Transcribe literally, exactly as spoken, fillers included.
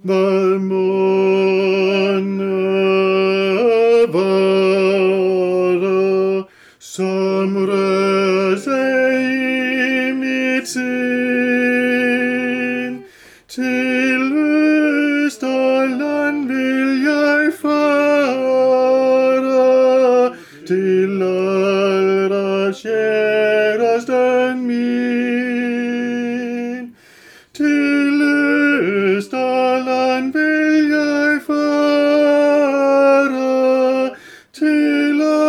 hvad måne var der, som rørte sig i mit sind. Til Østerland vil jeg fare, til aldrig kæresten min. Til Østerland vil jeg fare, til